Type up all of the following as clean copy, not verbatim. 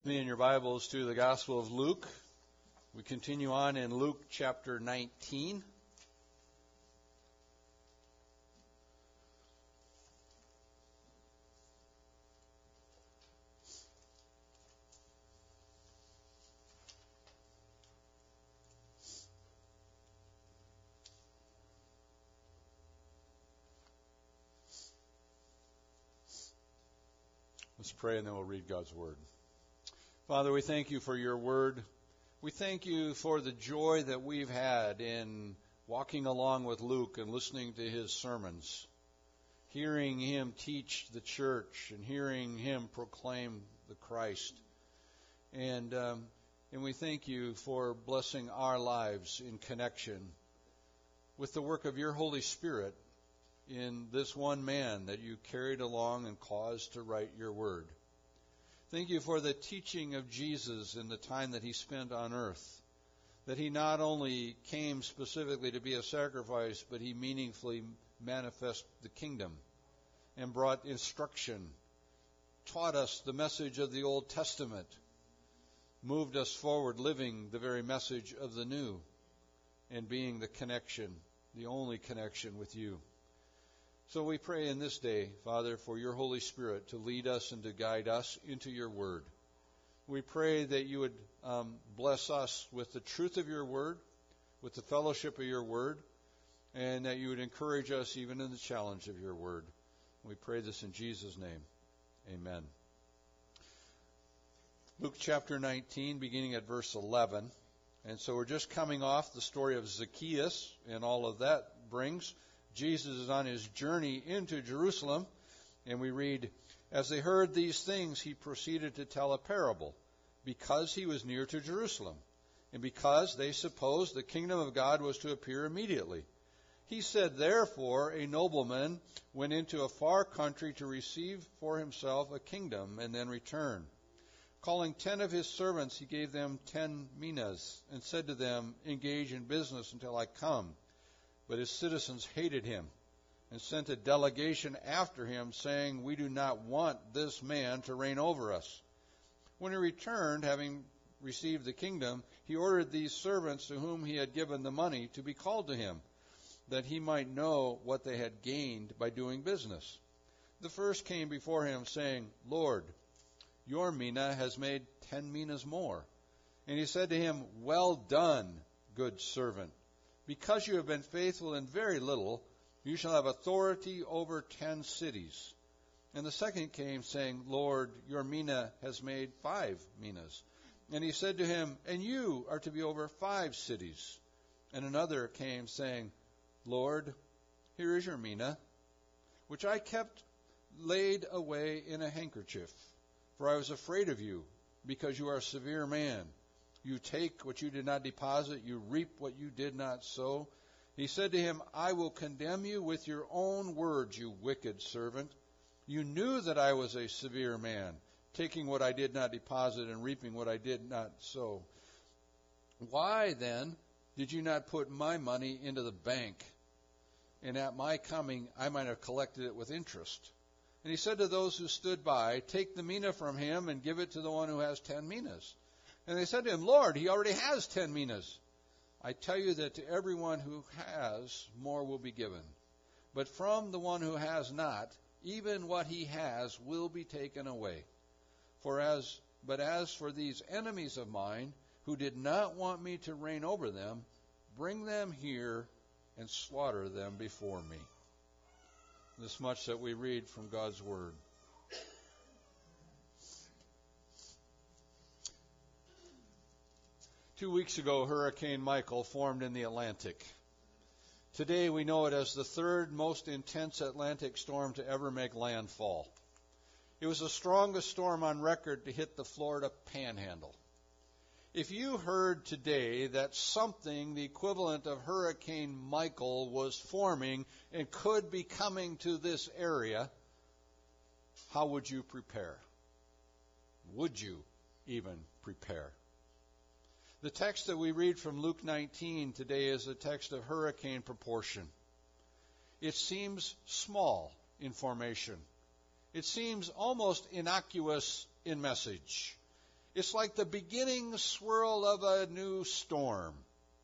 Me in your Bibles to the Gospel of Luke. We continue on in Luke chapter 19. Let's pray and then we'll read God's Word. Father, we thank you for your Word. We thank you for the joy that we've had in walking along with Luke and listening to his sermons, hearing him teach the church and hearing him proclaim the Christ. And we thank you for blessing our lives in connection with the work of your Holy Spirit in this one man that you carried along and caused to write your word. Thank you for the teaching of Jesus in the time that he spent on earth, that he not only came specifically to be a sacrifice, but he meaningfully manifested the kingdom and brought instruction, taught us the message of the Old Testament, moved us forward living the very message of the New and being the connection, the only connection with you. So we pray in this day, Father, for your Holy Spirit to lead us and to guide us into your word. We pray that you would bless us with the truth of your word, with the fellowship of your word, and that you would encourage us even in the challenge of your word. We pray this in Jesus' name. Amen. Luke chapter 19, beginning at verse 11. And so we're just coming off the story of Zacchaeus and all of that brings. Jesus is on his journey into Jerusalem, and we read, "As they heard these things, he proceeded to tell a parable, because he was near to Jerusalem, and because they supposed the kingdom of God was to appear immediately. He said, therefore, a nobleman went into a far country to receive for himself a kingdom and then return. Calling 10 of his servants, he gave them 10 minas, and said to them, engage in business until I come. But his citizens hated him and sent a delegation after him, saying, we do not want this man to reign over us. When he returned, having received the kingdom, he ordered these servants to whom he had given the money to be called to him, that he might know what they had gained by doing business. The first came before him, saying, Lord, your mina has made 10 minas more. And he said to him, well done, good servant. Because you have been faithful in very little, you shall have authority over 10 cities. And the second came, saying, Lord, your mina has made 5 minas. And he said to him, and you are to be over 5 cities. And another came, saying, Lord, here is your mina, which I kept laid away in a handkerchief. For I was afraid of you, because you are a severe man. You take what you did not deposit, you reap what you did not sow. He said to him, I will condemn you with your own words, you wicked servant. You knew that I was a severe man, taking what I did not deposit and reaping what I did not sow. Why then did you not put my money into the bank? And at my coming I might have collected it with interest. And he said to those who stood by, take the mina from him and give it to the one who has 10 minas. And they said to him, Lord, he already has 10 minas. I tell you that to everyone who has, more will be given. But from the one who has not, even what he has will be taken away. But as for these enemies of mine, who did not want me to reign over them, bring them here and slaughter them before me." This much that we read from God's Word. Two weeks ago, Hurricane Michael formed in the Atlantic. Today, we know it as the third most intense Atlantic storm to ever make landfall. It was the strongest storm on record to hit the Florida Panhandle. If you heard today that something the equivalent of Hurricane Michael was forming and could be coming to this area, how would you prepare? Would you even prepare? The text that we read from Luke 19 today is a text of hurricane proportion. It seems small in formation. It seems almost innocuous in message. It's like the beginning swirl of a new storm.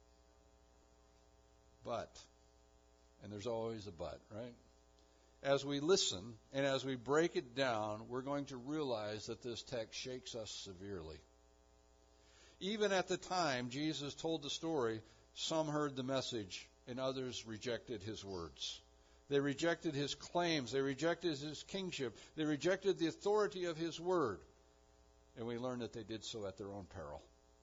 But, and there's always a but, right? As we listen and as we break it down, we're going to realize that this text shakes us severely. Even at the time Jesus told the story, some heard the message and others rejected his words. They rejected his claims. They rejected his kingship. They rejected the authority of his word. And we learn that they did so at their own peril.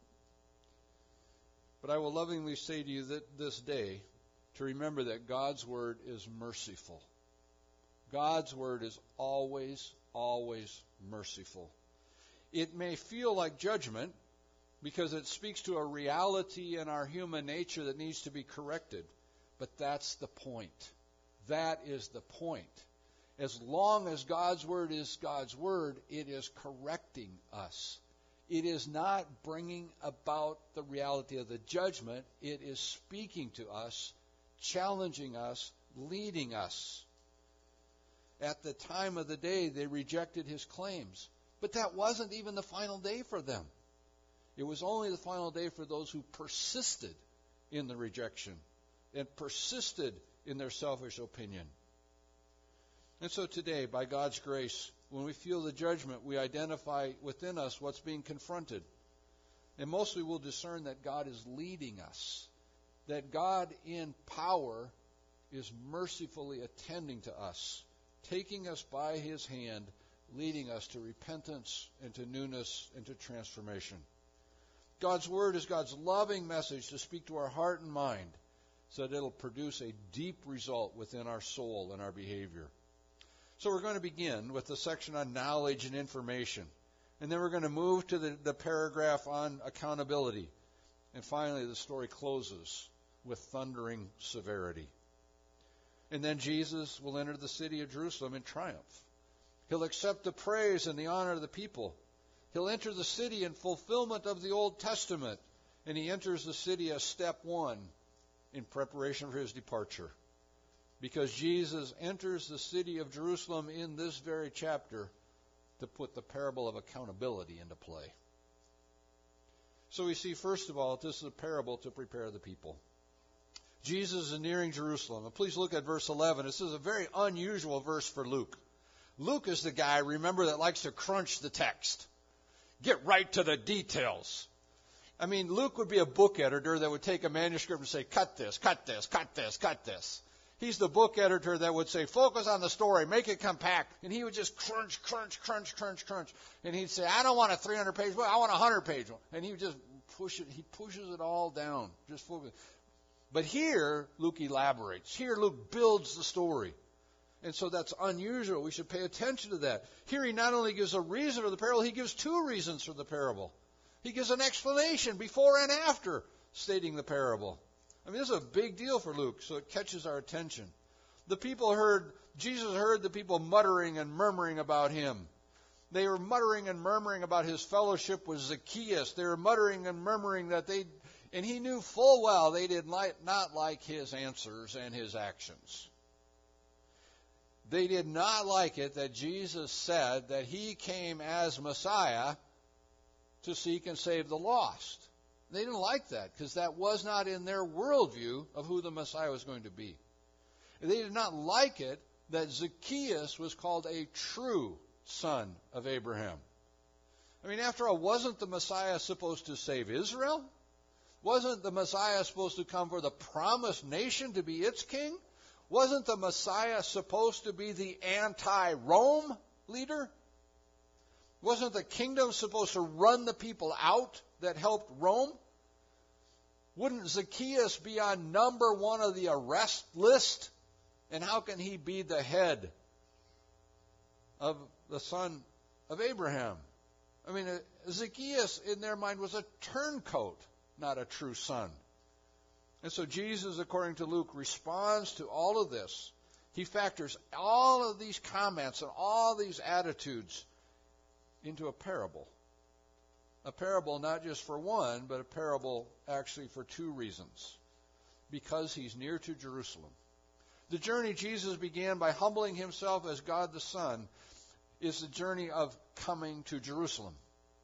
But I will lovingly say to you that this day, to remember that God's word is merciful. God's word is always, always merciful. It may feel like judgment because it speaks to a reality in our human nature that needs to be corrected. But that's the point. That is the point. As long as God's word is God's word, it is correcting us. It is not bringing about the reality of the judgment. It is speaking to us, challenging us, leading us. At the time of the day, they rejected his claims. But that wasn't even the final day for them. It was only the final day for those who persisted in the rejection and persisted in their selfish opinion. And so today, by God's grace, when we feel the judgment, we identify within us what's being confronted. And mostly we'll discern that God is leading us, that God in power is mercifully attending to us, taking us by his hand, leading us to repentance and to newness and to transformation. God's word is God's loving message to speak to our heart and mind so that it'll produce a deep result within our soul and our behavior. So we're going to begin with the section on knowledge and information. And then we're going to move to the paragraph on accountability. And finally, the story closes with thundering severity. And then Jesus will enter the city of Jerusalem in triumph. He'll accept the praise and the honor of the people. He'll enter the city in fulfillment of the Old Testament. And he enters the city as step one in preparation for his departure. Because Jesus enters the city of Jerusalem in this very chapter to put the parable of accountability into play. So we see, first of all, this is a parable to prepare the people. Jesus is nearing Jerusalem. And please look at verse 11. This is a very unusual verse for Luke. Luke is the guy, remember, that likes to crunch the text. Get right to the details. I mean, Luke would be a book editor that would take a manuscript and say, cut this, cut this, cut this, cut this. He's the book editor that would say, focus on the story, make it compact. And he would just crunch. And he'd say, I don't want a 300-page book, I want a 100-page one. And he would just push it, he pushes it all down. Just focus. But here, Luke elaborates. Here, Luke builds the story. And so that's unusual. We should pay attention to that. Here he not only gives a reason for the parable, he gives two reasons for the parable. He gives an explanation before and after stating the parable. I mean, this is a big deal for Luke, so it catches our attention. Jesus heard the people muttering and murmuring about him. They were muttering and murmuring about his fellowship with Zacchaeus. They were muttering and murmuring and he knew full well they did not like his answers and his actions. They did not like it that Jesus said that he came as Messiah to seek and save the lost. They didn't like that because that was not in their worldview of who the Messiah was going to be. They did not like it that Zacchaeus was called a true son of Abraham. I mean, after all, wasn't the Messiah supposed to save Israel? Wasn't the Messiah supposed to come for the promised nation to be its king? Wasn't the Messiah supposed to be the anti-Rome leader? Wasn't the kingdom supposed to run the people out that helped Rome? Wouldn't Zacchaeus be on number one of the arrest list? And how can he be the head of the son of Abraham? I mean, Zacchaeus, in their mind, was a turncoat, not a true son. And so Jesus, according to Luke, responds to all of this. He factors all of these comments and all these attitudes into a parable. A parable not just for one, but a parable actually for two reasons. Because he's near to Jerusalem. The journey Jesus began by humbling himself as God the Son is the journey of coming to Jerusalem.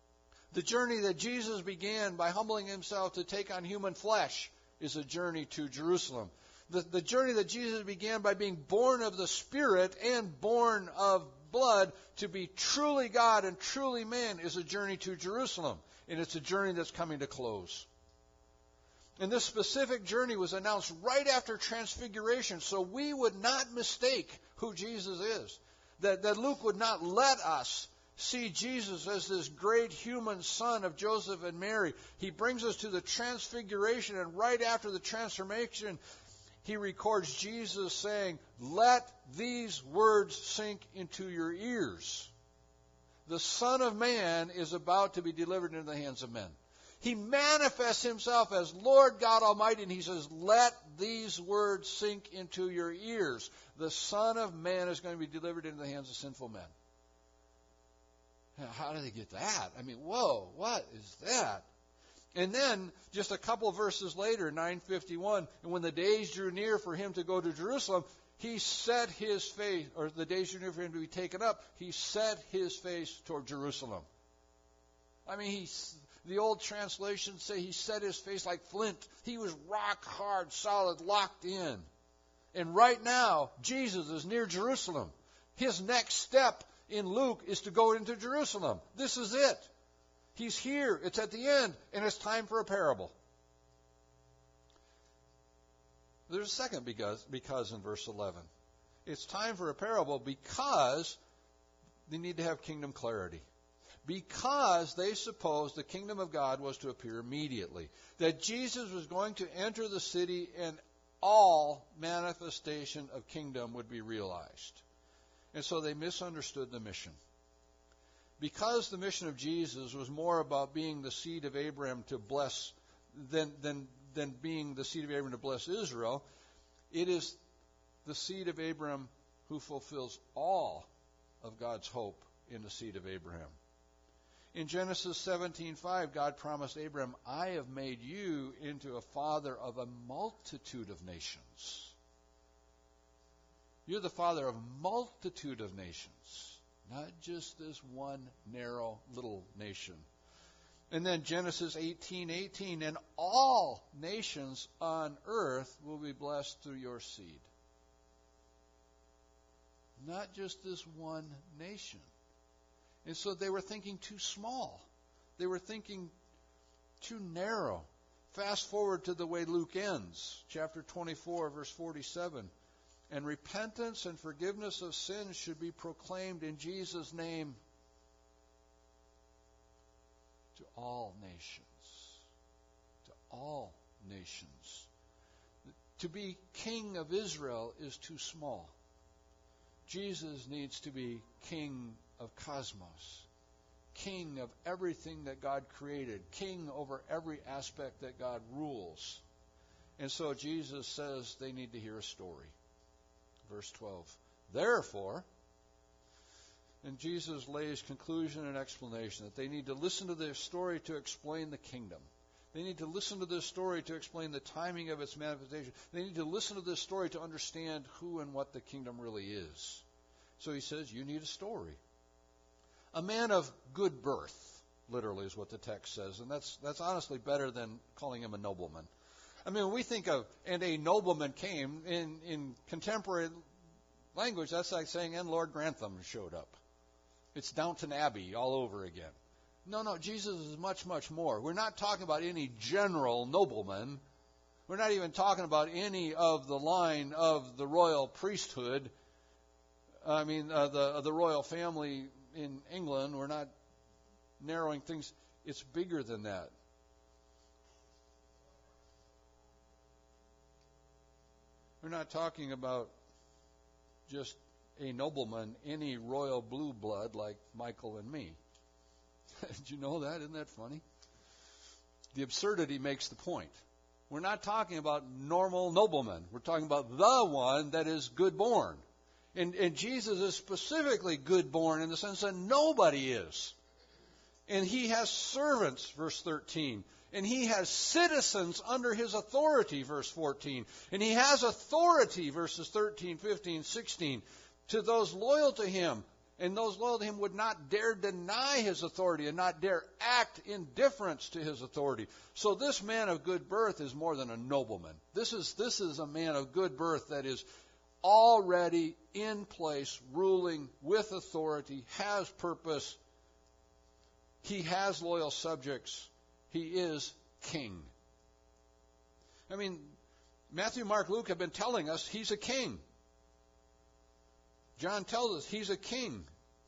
The journey that Jesus began by humbling himself to take on human flesh is a journey to Jerusalem. The journey that Jesus began by being born of the Spirit and born of blood to be truly God and truly man is a journey to Jerusalem. And it's a journey that's coming to close. And this specific journey was announced right after Transfiguration, so we would not mistake who Jesus is. That Luke would not let us see Jesus as this great human son of Joseph and Mary. He brings us to the Transfiguration, and right after the transformation, he records Jesus saying, "Let these words sink into your ears. The Son of Man is about to be delivered into the hands of men." He manifests himself as Lord God Almighty, and he says, "Let these words sink into your ears. The Son of Man is going to be delivered into the hands of sinful men." Now, how do they get that? I mean, whoa, what is that? And then, just a couple verses later, 9:51, and when the days drew near for him to go to Jerusalem, he set his face, or the days drew near for him to be taken up, he set his face toward Jerusalem. I mean, the old translations say he set his face like flint. He was rock hard, solid, locked in. And right now, Jesus is near Jerusalem. His next step in Luke is to go into Jerusalem. This is it. He's here. It's at the end, and it's time for a parable. There's a second because in verse 11. It's time for a parable because they need to have kingdom clarity. Because they supposed the kingdom of God was to appear immediately. That Jesus was going to enter the city and all manifestation of kingdom would be realized. And so they misunderstood the mission. Because the mission of Jesus was more about being the seed of Abraham to bless than being the seed of Abraham to bless Israel, it is the seed of Abraham who fulfills all of God's hope in the seed of Abraham. In Genesis 17:5, God promised Abraham, "I have made you into a father of a multitude of nations." You're the father of a multitude of nations, not just this one narrow little nation. And then Genesis 18:18, "And all nations on earth will be blessed through your seed." Not just this one nation. And so they were thinking too small. They were thinking too narrow. Fast forward to the way Luke ends, chapter 24, verse 47. "And repentance and forgiveness of sins should be proclaimed in Jesus' name to all nations." To all nations. To be king of Israel is too small. Jesus needs to be king of cosmos, king of everything that God created, king over every aspect that God rules. And so Jesus says they need to hear a story. Verse 12. "Therefore," and Jesus lays conclusion and explanation, that they need to listen to this story to explain the kingdom. They need to listen to this story to explain the timing of its manifestation. They need to listen to this story to understand who and what the kingdom really is. So he says, you need a story. "A man of good birth," literally is what the text says, and that's honestly better than calling him a nobleman. I mean, when we think of, "and a nobleman came," in contemporary language, that's like saying, "and Lord Grantham showed up." It's Downton Abbey all over again. No, Jesus is much, much more. We're not talking about any general nobleman. We're not even talking about any of the line of the royal priesthood. I mean, the royal family in England. We're not narrowing things. It's bigger than that. We're not talking about just a nobleman, any royal blue blood like Michael and me. Did you know that? Isn't that funny? The absurdity makes the point. We're not talking about normal noblemen. We're talking about the one that is good-born. And Jesus is specifically good-born in the sense that nobody is. And he has servants, verse 13. And he has citizens under his authority, verse 14. And he has authority, verses 13, 15, 16, to those loyal to him. And those loyal to him would not dare deny his authority and not dare act indifference to his authority. So this man of good birth is more than a nobleman. This is a man of good birth that is already in place, ruling with authority, has purpose. He has loyal subjects. He is king. I mean, Matthew, Mark, Luke have been telling us he's a king. John tells us he's a king.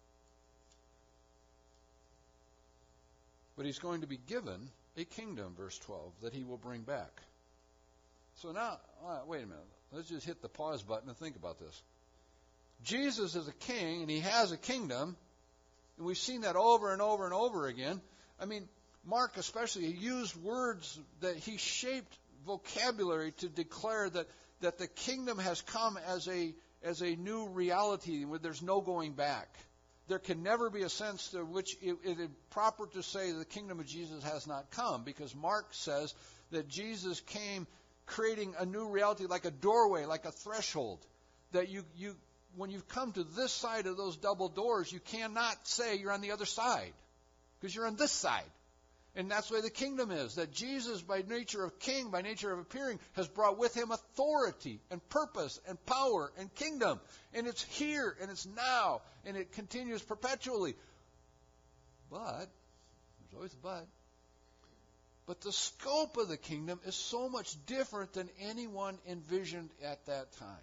But he's going to be given a kingdom, verse 12, that he will bring back. So now, wait a minute. Let's just hit the pause button and think about this. Jesus is a king, and he has a kingdom. And we've seen that over and over and over again. I mean, Mark especially, he used words that he shaped vocabulary to declare that the kingdom has come as a new reality where there's no going back. There can never be a sense to which it is proper to say the kingdom of Jesus has not come, because Mark says that Jesus came creating a new reality, like a doorway, like a threshold, that you when you've come to this side of those double doors, you cannot say you're on the other side, because you're on this side. And that's the way the kingdom is, that Jesus, by nature of king, by nature of appearing, has brought with him authority and purpose and power and kingdom. And it's here and it's now and it continues perpetually. But, there's always a but the scope of the kingdom is so much different than anyone envisioned at that time.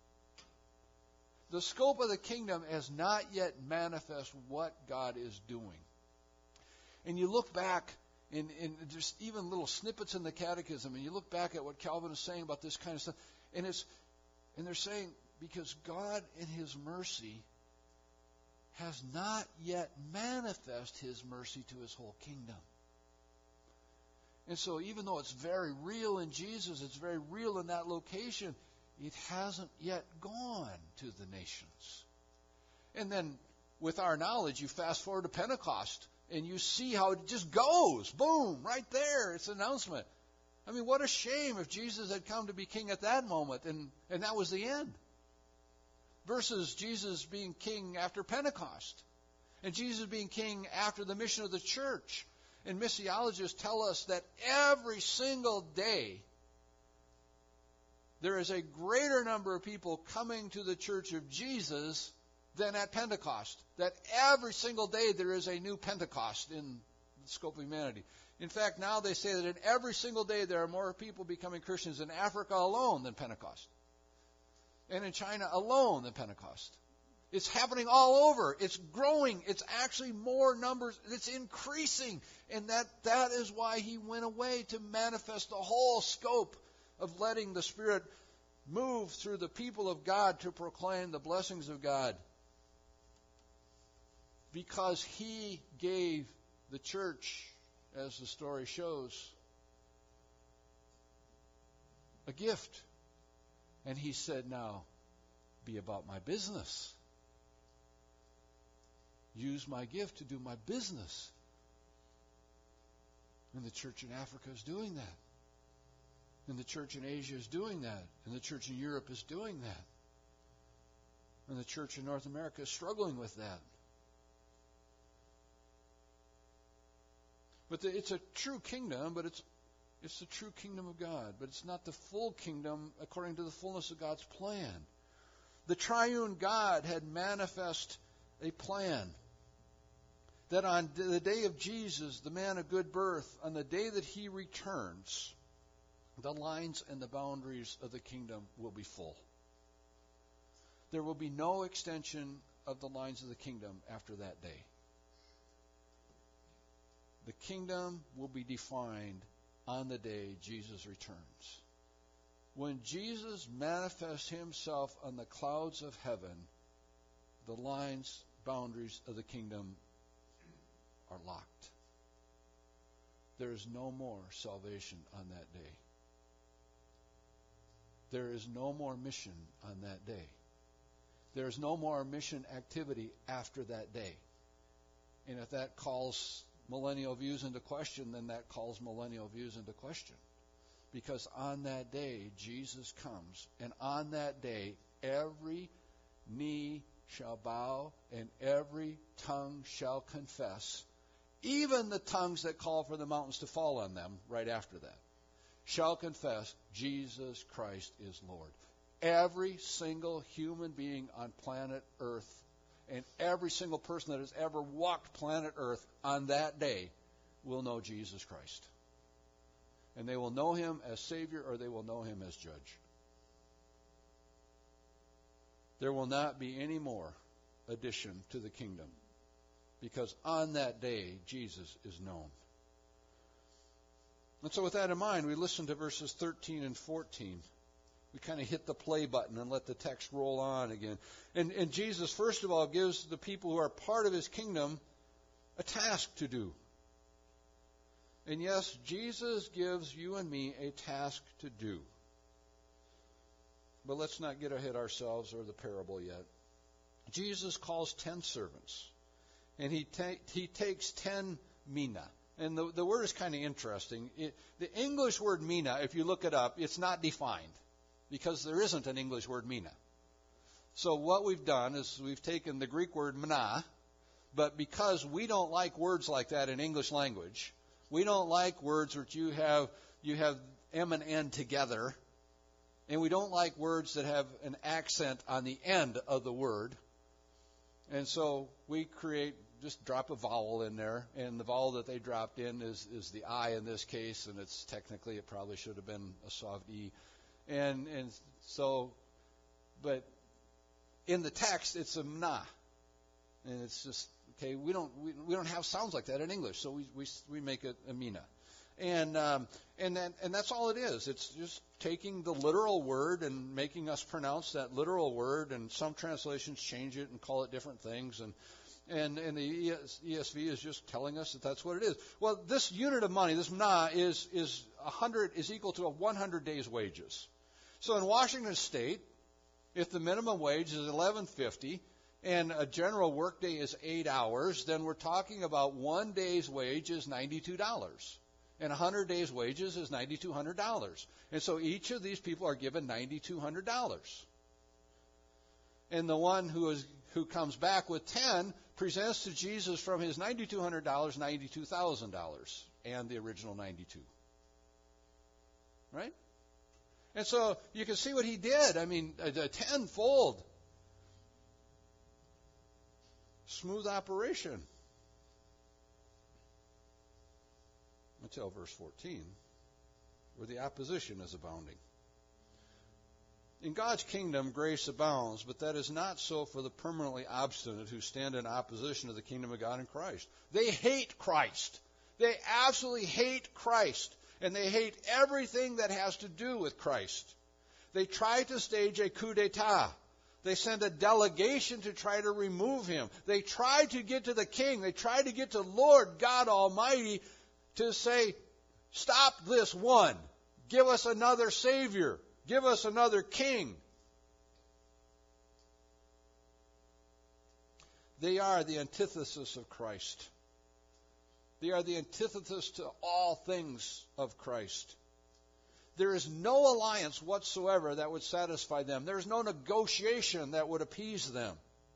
The scope of the kingdom has not yet manifest what God is doing. And you look back, in there's even little snippets in the Catechism, and you look back at what Calvin is saying about this kind of stuff, and they're saying, because God in his mercy has not yet manifest his mercy to his whole kingdom. And so even though it's very real in Jesus, it's very real in that location, it hasn't yet gone to the nations. And then with our knowledge, you fast forward to Pentecost, and you see how it just goes. Boom, right there. It's an announcement. I mean, what a shame if Jesus had come to be king at that moment, and that was the end. Versus Jesus being king after Pentecost. And Jesus being king after the mission of the church. And missiologists tell us that every single day there is a greater number of people coming to the church of Jesus than at Pentecost. That every single day there is a new Pentecost in the scope of humanity. In fact, now they say that in every single day there are more people becoming Christians in Africa alone than Pentecost. And in China alone than Pentecost. It's happening all over. It's growing. It's actually more numbers. It's increasing. And that is why he went away, to manifest the whole scope of letting the Spirit move through the people of God to proclaim the blessings of God. Because he gave the church, as the story shows, a gift. And he said, now, be about my business. Use my gift to do my business. And the church in Africa is doing that. And the church in Asia is doing that. And the church in Europe is doing that. And the church in North America is struggling with that. But it's a true kingdom, but it's the true kingdom of God. But it's not the full kingdom according to the fullness of God's plan. The triune God had manifest a plan that on the day of Jesus, the man of good birth, on the day that he returns, the lines and the boundaries of the kingdom will be full. There will be no extension of the lines of the kingdom after that day. The kingdom will be defined on the day Jesus returns. When Jesus manifests himself on the clouds of heaven, the lines, boundaries of the kingdom are locked. There is no more salvation on that day. There is no more mission on that day. There is no more mission activity after that day. And if that calls millennial views into question, then that calls millennial views into question. Because on that day, Jesus comes. And on that day, every knee shall bow, and every tongue shall confess, even the tongues that call for the mountains to fall on them right after that, shall confess Jesus Christ is Lord. Every single human being on planet Earth and every single person that has ever walked planet Earth on that day will know Jesus Christ. And they will know him as Savior or they will know him as Judge. There will not be any more addition to the kingdom, because on that day Jesus is known. And so with that in mind, we listen to verses 13 and 14. We kind of hit the play button and let the text roll on again. And Jesus, first of all, gives the people who are part of his kingdom a task to do. And yes, Jesus gives you and me a task to do. But let's not get ahead ourselves or the parable yet. Jesus calls 10 servants, and he takes 10 mina. And the word is kind of interesting. The English word mina, if you look it up, it's not defined, because there isn't an English word mina. So what we've done is we've taken the Greek word mina, but because we don't like words like that in English language, we don't like words which you have M and N together, and we don't like words that have an accent on the end of the word. And so we just drop a vowel in there, and the vowel that they dropped in is the I in this case, and it's technically, it probably should have been a soft E. And so, but in the text, it's a mna. And it's just, okay, we don't have sounds like that in English, so we make it a mina. And that's all it is. It's just taking the literal word and making us pronounce that literal word, and some translations change it and call it different things, and the ESV is just telling us that that's what it is. Well, this unit of money, this mna, is equal to 100 days' wages. So in Washington State, if the minimum wage is $11.50 and a general workday is 8 hours, then we're talking about 1 day's wage is $92. And 100 days' wages is $9,200. And so each of these people are given $9,200. And the one who comes back with 10 presents to Jesus from his $9,200 $92,000 and the original 92. Right? And so you can see what he did. I mean, a tenfold. Smooth operation. Until verse 14, where the opposition is abounding. In God's kingdom, grace abounds, but that is not so for the permanently obstinate who stand in opposition to the kingdom of God in Christ. They hate Christ. They absolutely hate Christ, and they hate everything that has to do with Christ. They try to stage a coup d'etat. They send a delegation to try to remove him. They try to get to the king. They try to get to Lord God Almighty to say, stop this one. Give us another Savior. Give us another king. They are the antithesis of Christ. They are the antithesis to all things of Christ. There is no alliance whatsoever that would satisfy them. There is no negotiation that would appease them.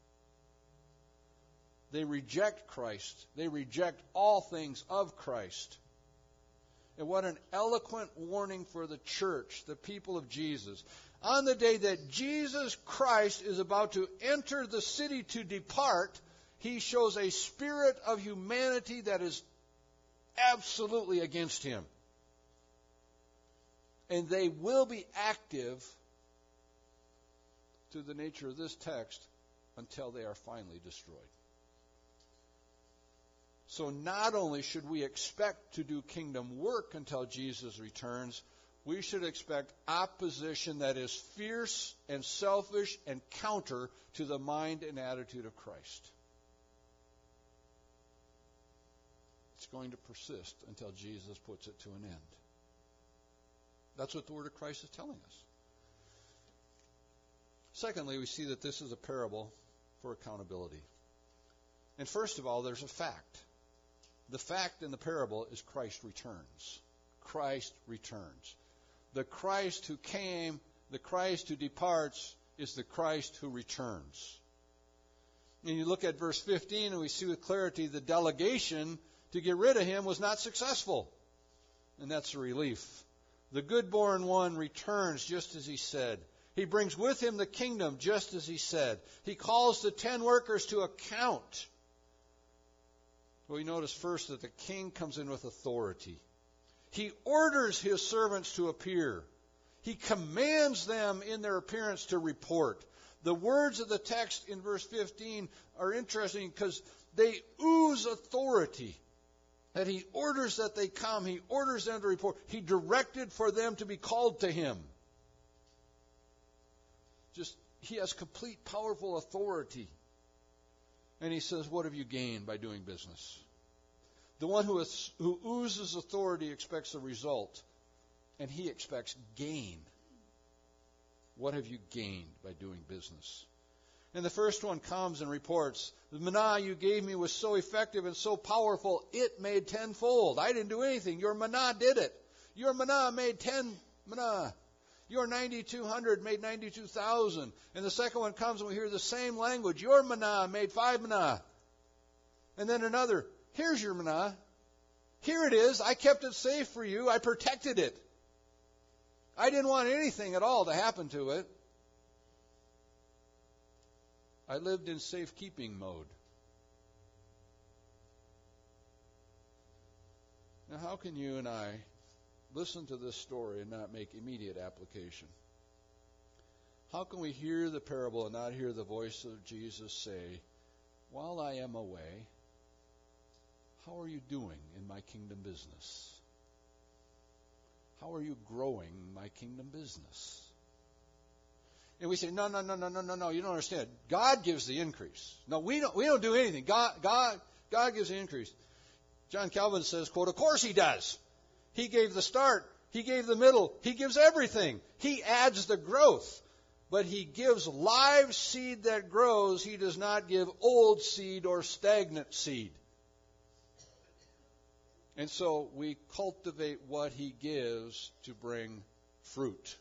They reject Christ. They reject all things of Christ. And what an eloquent warning for the church, the people of Jesus. On the day that Jesus Christ is about to enter the city to depart, he shows a spirit of humanity that is absolutely against him. And they will be active to the nature of this text until they are finally destroyed. So not only should we expect to do kingdom work until Jesus returns, we should expect opposition that is fierce and selfish and counter to the mind and attitude of Christ. It's going to persist until Jesus puts it to an end. That's what the Word of Christ is telling us. Secondly, we see that this is a parable for accountability. And first of all, there's a fact. The fact in the parable is Christ returns. Christ returns. The Christ who came, the Christ who departs, is the Christ who returns. And you look at verse 15 and we see with clarity the delegation to get rid of him was not successful. And that's a relief. The good-born one returns just as he said. He brings with him the kingdom just as he said. He calls the 10 workers to account. Well, we notice first that the king comes in with authority. He orders his servants to appear. He commands them in their appearance to report. The words of the text in verse 15 are interesting because they ooze authority. That he orders that they come. He orders them to report. He directed for them to be called to him. He has complete, powerful authority. And he says, what have you gained by doing business? The one who oozes authority expects a result. And he expects gain. What have you gained by doing business? And the first one comes and reports, the manna you gave me was so effective and so powerful, it made tenfold. I didn't do anything. Your manna did it. Your manna made 10 manna. Your 9,200 made 92,000. And the second one comes and we hear the same language. Your manna made 5 manna. And then another, here's your manna. Here it is. I kept it safe for you. I protected it. I didn't want anything at all to happen to it. I lived in safekeeping mode. Now, how can you and I listen to this story and not make immediate application? How can we hear the parable and not hear the voice of Jesus say, while I am away, how are you doing in my kingdom business? How are you growing my kingdom business? And we say, no, you don't understand. God gives the increase. No, we don't do anything. God gives the increase. John Calvin says, quote, of course he does. He gave the start. He gave the middle. He gives everything. He adds the growth. But he gives live seed that grows. He does not give old seed or stagnant seed. And so we cultivate what he gives to bring fruit.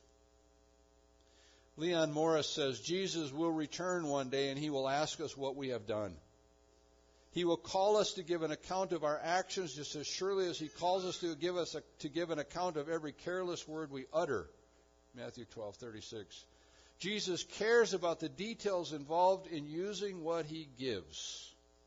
Leon Morris says, Jesus will return one day and he will ask us what we have done. He will call us to give an account of our actions just as surely as he calls us to give an account of every careless word we utter. Matthew 12:36. Jesus cares about the details involved in using what he gives.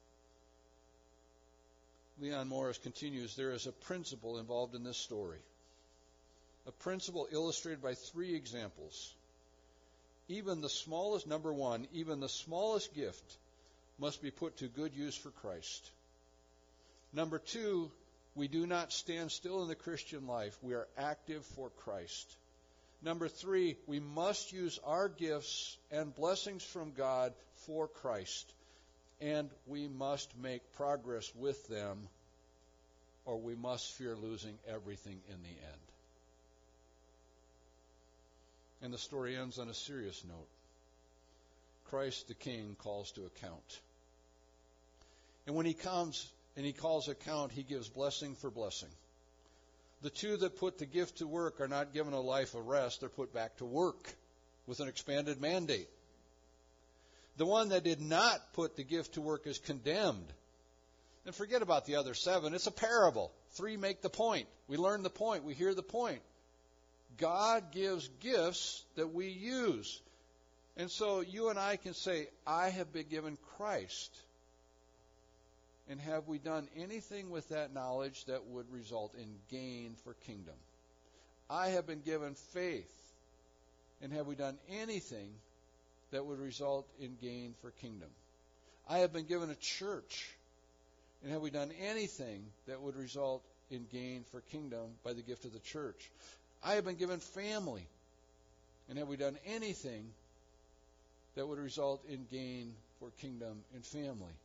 Leon Morris continues, there is a principle involved in this story. A principle illustrated by 3 examples. Even the smallest, number 1, even the smallest gift must be put to good use for Christ. Number 2, we do not stand still in the Christian life. We are active for Christ. Number 3, we must use our gifts and blessings from God for Christ. And we must make progress with them, or we must fear losing everything in the end. And the story ends on a serious note. Christ the King calls to account. And when he comes and he calls account, he gives blessing for blessing. The 2 that put the gift to work are not given a life of rest. They're put back to work with an expanded mandate. The one that did not put the gift to work is condemned. And forget about the other 7. It's a parable. 3 make the point. We learn the point. We hear the point. God gives gifts that we use. And so you and I can say, I have been given Christ. And have we done anything with that knowledge that would result in gain for kingdom? I have been given faith. And have we done anything that would result in gain for kingdom? I have been given a church. And have we done anything that would result in gain for kingdom by the gift of the church? I have been given family. And have we done anything that would result in gain for kingdom and family?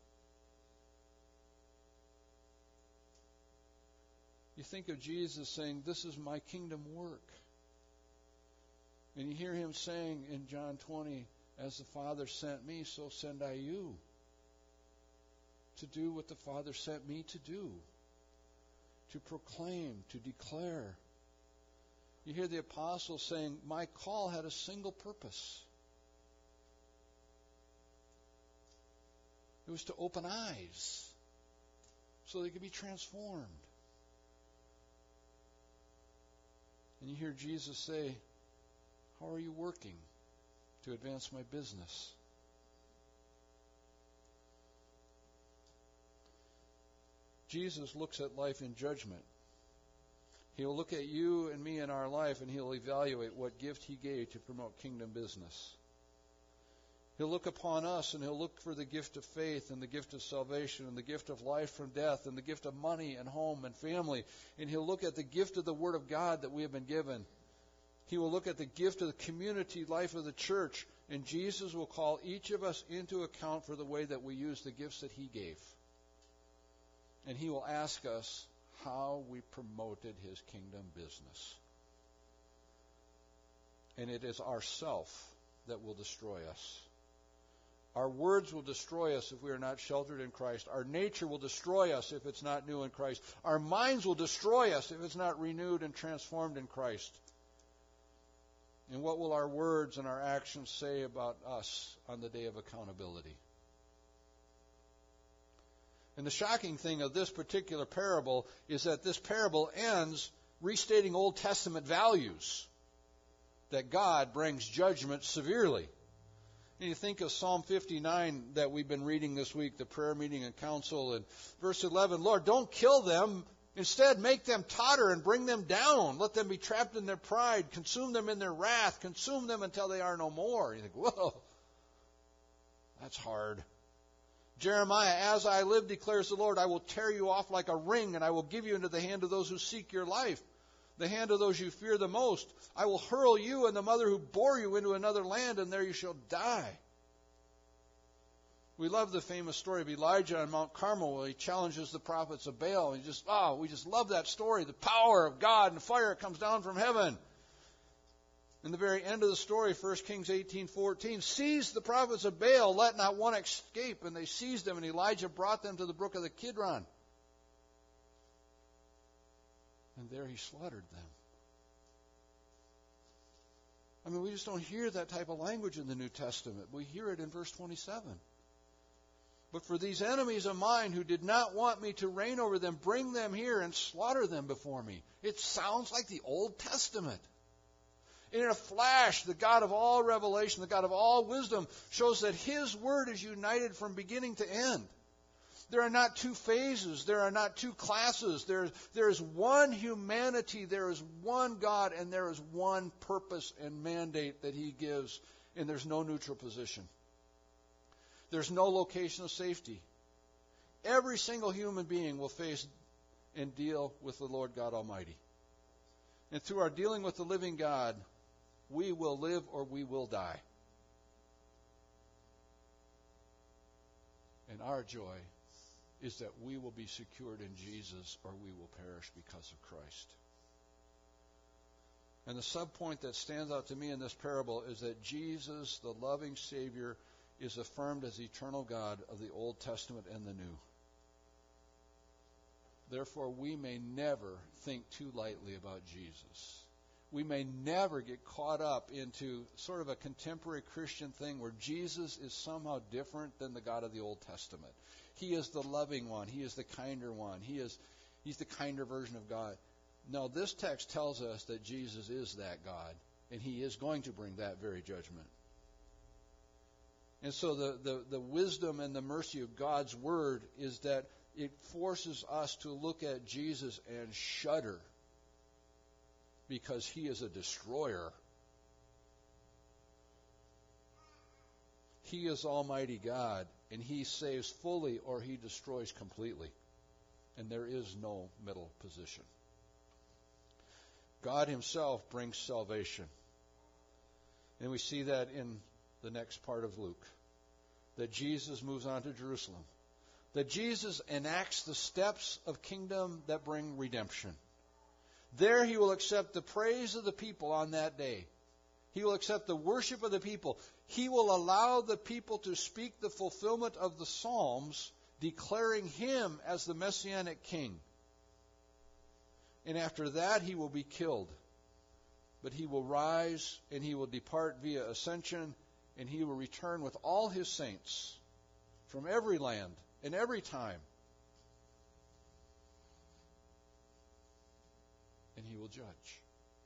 You think of Jesus saying, this is my kingdom work. And you hear him saying in John 20, as the Father sent me, so send I you. To do what the Father sent me to do. To proclaim, to declare. You hear the apostles saying, my call had a single purpose. It was to open eyes so they could be transformed. And you hear Jesus say, how are you working to advance my business? Jesus looks at life in judgment. He'll look at you and me in our life, and he'll evaluate what gift he gave to promote kingdom business. He'll look upon us, and he'll look for the gift of faith and the gift of salvation and the gift of life from death and the gift of money and home and family. And he'll look at the gift of the Word of God that we have been given. He will look at the gift of the community life of the church, and Jesus will call each of us into account for the way that we use the gifts that he gave. And he will ask us how we promoted his kingdom business. And it is ourself that will destroy us. Our words will destroy us if we are not sheltered in Christ. Our nature will destroy us if it's not new in Christ. Our minds will destroy us if it's not renewed and transformed in Christ. And what will our words and our actions say about us on the day of accountability? And the shocking thing of this particular parable is that this parable ends restating Old Testament values, that God brings judgment severely. And you think of Psalm 59 that we've been reading this week, the prayer meeting and council, and verse 11, Lord, don't kill them. Instead, make them totter and bring them down. Let them be trapped in their pride. Consume them in their wrath. Consume them until they are no more. You think, whoa, that's hard. Jeremiah, as I live, declares the Lord, I will tear you off like a ring, and I will give you into the hand of those who seek your life, the hand of those you fear the most. I will hurl you and the mother who bore you into another land, and there you shall die. We love the famous story of Elijah on Mount Carmel where he challenges the prophets of Baal. We just love that story. The power of God and fire comes down from heaven. In the very end of the story, 1 Kings 18:14, seized the prophets of Baal, let not one escape. And they seized them, and Elijah brought them to the brook of the Kidron. And there he slaughtered them. I mean, we just don't hear that type of language in the New Testament. We hear it in verse 27. But for these enemies of mine who did not want me to reign over them, bring them here and slaughter them before me. It sounds like the Old Testament. And in a flash, the God of all revelation, the God of all wisdom, shows that his word is united from beginning to end. There are not two phases. There are not two classes. There is one humanity. There is one God. And there is one purpose and mandate that he gives. And there's no neutral position. There's no location of safety. Every single human being will face and deal with the Lord God Almighty. And through our dealing with the living God, we will live or we will die. And our joy is that we will be secured in Jesus or we will perish because of Christ. And the subpoint that stands out to me in this parable is that Jesus, the loving Savior, is affirmed as eternal God of the Old Testament and the New. Therefore, we may never think too lightly about Jesus. We may never get caught up into sort of a contemporary Christian thing where Jesus is somehow different than the God of the Old Testament. He is the loving one. He is the kinder one. He's the kinder version of God. No, this text tells us that Jesus is that God, and he is going to bring that very judgment. And so the wisdom and the mercy of God's word is that it forces us to look at Jesus and shudder because he is a destroyer. He is Almighty God, and he saves fully or he destroys completely. And there is no middle position. God himself brings salvation. And we see that in the next part of Luke. That Jesus moves on to Jerusalem. That Jesus enacts the steps of kingdom that bring redemption. There he will accept the praise of the people on that day. He will accept the worship of the people. He will allow the people to speak the fulfillment of the Psalms, declaring him as the Messianic King. And after that he will be killed. But he will rise and he will depart via ascension, and he will return with all his saints from every land and every time. And he will judge.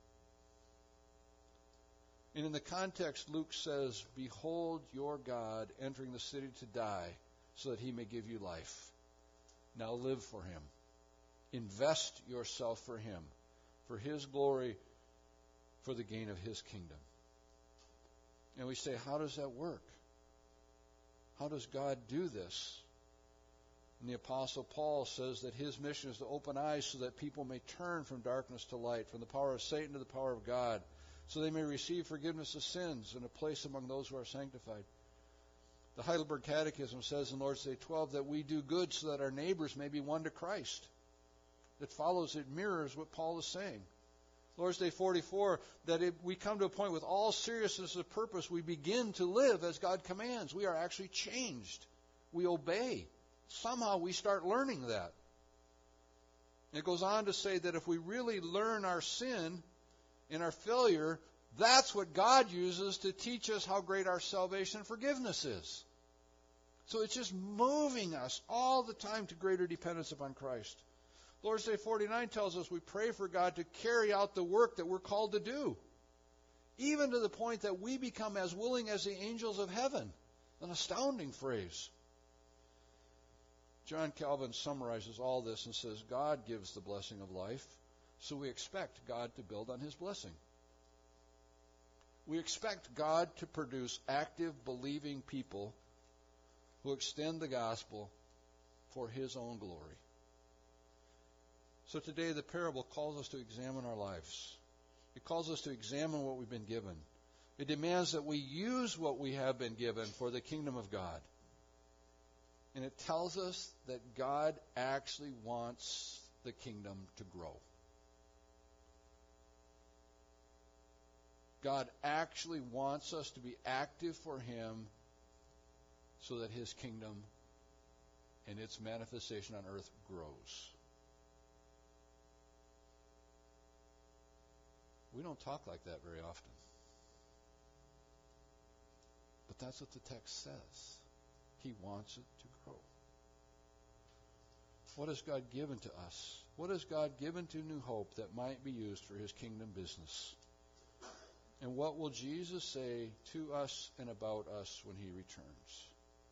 And in the context, Luke says, "Behold your God entering the city to die, so that he may give you life. Now live for him. Invest yourself for him, for his glory, for the gain of his kingdom." And we say, how does that work? How does God do this? And the Apostle Paul says that his mission is to open eyes so that people may turn from darkness to light, from the power of Satan to the power of God, so they may receive forgiveness of sins and a place among those who are sanctified. The Heidelberg Catechism says in Lord's Day 12 that we do good so that our neighbors may be won to Christ. It follows, it mirrors what Paul is saying. Lord's Day 44, that we come to a point with all seriousness of purpose, we begin to live as God commands. We are actually changed. We obey. Somehow we start learning that. It goes on to say that if we really learn our sin and our failure, that's what God uses to teach us how great our salvation and forgiveness is. So it's just moving us all the time to greater dependence upon Christ. Lord's Day 49 tells us we pray for God to carry out the work that we're called to do, even to the point that we become as willing as the angels of heaven. An astounding phrase. John Calvin summarizes all this and says, God gives the blessing of life, so we expect God to build on his blessing. We expect God to produce active, believing people who extend the gospel for his own glory. So today the parable calls us to examine our lives. It calls us to examine what we've been given. It demands that we use what we have been given for the kingdom of God. And it tells us that God actually wants the kingdom to grow. God actually wants us to be active for him so that his kingdom and its manifestation on earth grows. We don't talk like that very often. But that's what the text says. He wants it to grow. What has God given to us? What has God given to New Hope that might be used for his kingdom business? And what will Jesus say to us and about us when he returns?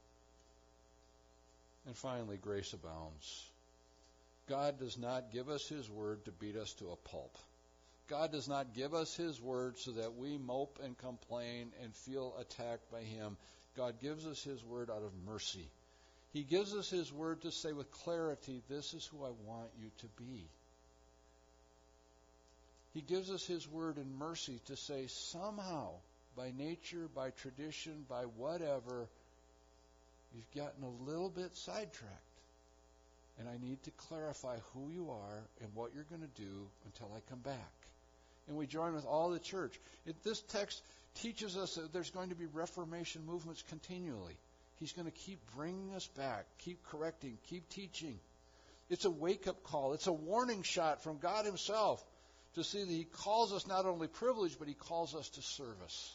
And finally, grace abounds. God does not give us his word to beat us to a pulp. God does not give us his word so that we mope and complain and feel attacked by him. God gives us his word out of mercy. He gives us his word to say with clarity, this is who I want you to be. He gives us his word in mercy to say somehow, by nature, by tradition, by whatever, you've gotten a little bit sidetracked. And I need to clarify who you are and what you're going to do until I come back. And we join with all the church. This text teaches us that there's going to be Reformation movements continually. He's going to keep bringing us back, keep correcting, keep teaching. It's a wake-up call. It's a warning shot from God himself to see that he calls us not only privilege, but he calls us to service.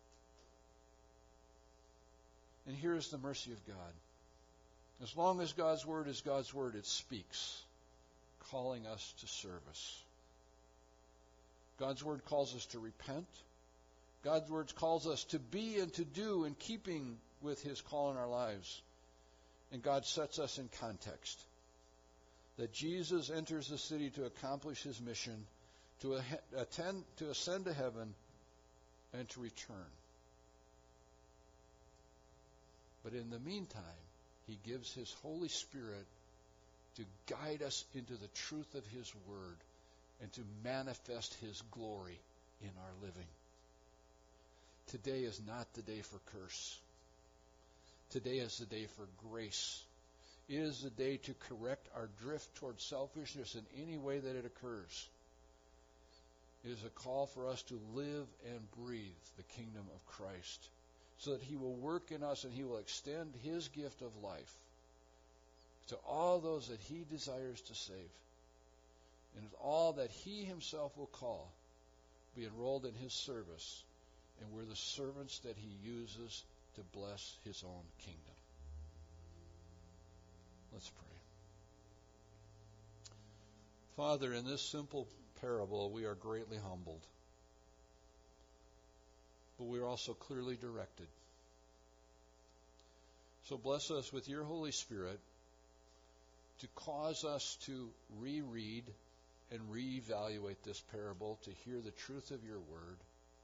And here is the mercy of God. As long as God's word is God's word, it speaks, calling us to service. God's word calls us to repent. God's word calls us to be and to do in keeping with his call in our lives. And God sets us in context. That Jesus enters the city to accomplish his mission, to ascend to heaven, and to return. But in the meantime, he gives his Holy Spirit to guide us into the truth of his word and to manifest his glory in our living. Today is not the day for curse. Today is the day for grace. It is the day to correct our drift towards selfishness in any way that it occurs. It is a call for us to live and breathe the kingdom of Christ so that he will work in us and he will extend his gift of life to all those that he desires to save. And all that he himself will call be enrolled in his service, and we're the servants that he uses to bless his own kingdom. Let's pray. Father, in this simple parable, we are greatly humbled, but we are also clearly directed. So bless us with your Holy Spirit to cause us to reread and reevaluate this parable, to hear the truth of your word.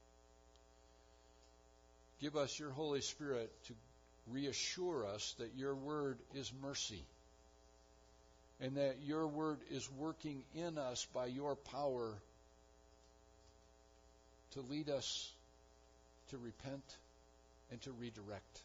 Give us your Holy Spirit to reassure us that your word is mercy, and that your word is working in us by your power to lead us to repent and to redirect.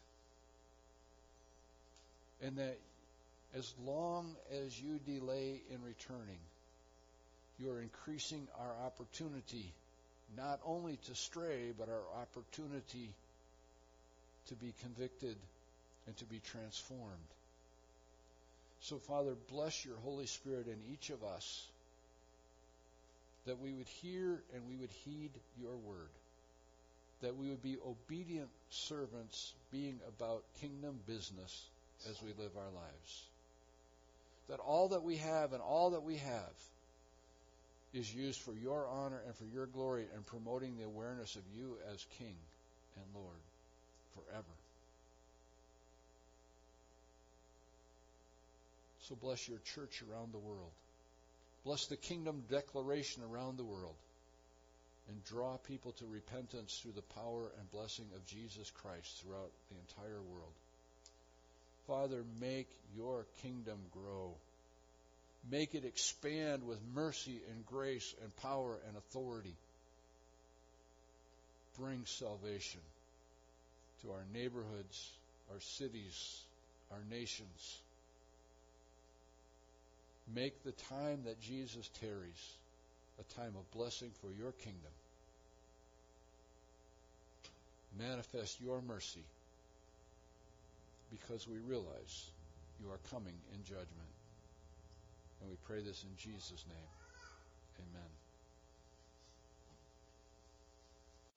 And that as long as you delay in returning, you are increasing our opportunity not only to stray, but our opportunity to be convicted and to be transformed. So, Father, bless your Holy Spirit in each of us, that we would hear and we would heed your word, that we would be obedient servants being about kingdom business as we live our lives. That all that we have and all that we have is used for your honor and for your glory, and promoting the awareness of you as King and Lord forever. So bless your church around the world. Bless the kingdom declaration around the world, and draw people to repentance through the power and blessing of Jesus Christ throughout the entire world. Father, make your kingdom grow. Make it expand with mercy and grace and power and authority. Bring salvation to our neighborhoods, our cities, our nations. Make the time that Jesus tarries a time of blessing for your kingdom. Manifest your mercy, because we realize you are coming in judgment. And we pray this in Jesus' name. Amen.